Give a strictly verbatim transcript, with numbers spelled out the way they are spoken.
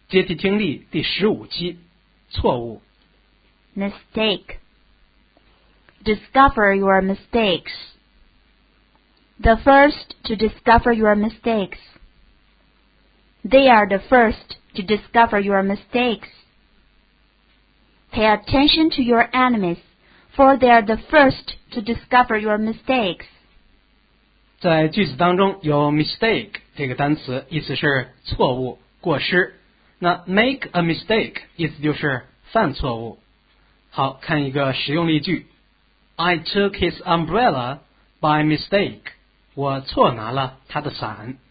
阶梯听力第十五期，错误。 Mistake. Discover your mistakes. The first to discover your mistakes. They are the first to discover your mistakes. Pay attention to your enemies, for they are the first to discover your mistakes. 在句子当中有 mistake 这个单词，意思是错误、过失。那 make a mistake 意思就是犯错误。好，看一个实用例句 I took his umbrella by mistake. 我错拿了他的伞。